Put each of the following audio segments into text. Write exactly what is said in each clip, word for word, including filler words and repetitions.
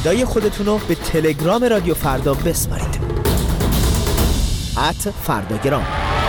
صدای خودتون رو به تلگرام رادیو فردا بسپارید. ات فرداگرام.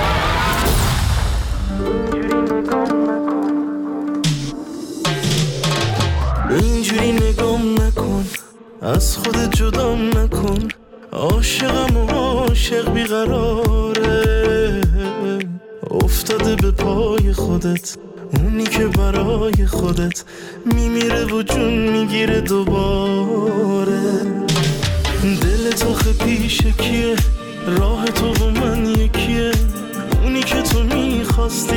اینجوری نگام نکن، از خودت جدام نکن، عاشقم و عاشق بیقراره، افتاده به پای خودت، اونی که برای خودت میمیره و جون میگیره دوباره. دل تو خه پیش کیه، راه تو و من یکیه، اونی که تو میخواستی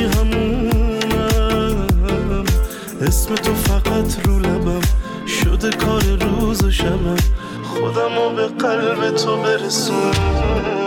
همونم، اسم تو فقط رو لبم شده کار روز و شبم، خودمو به قلب تو برسون.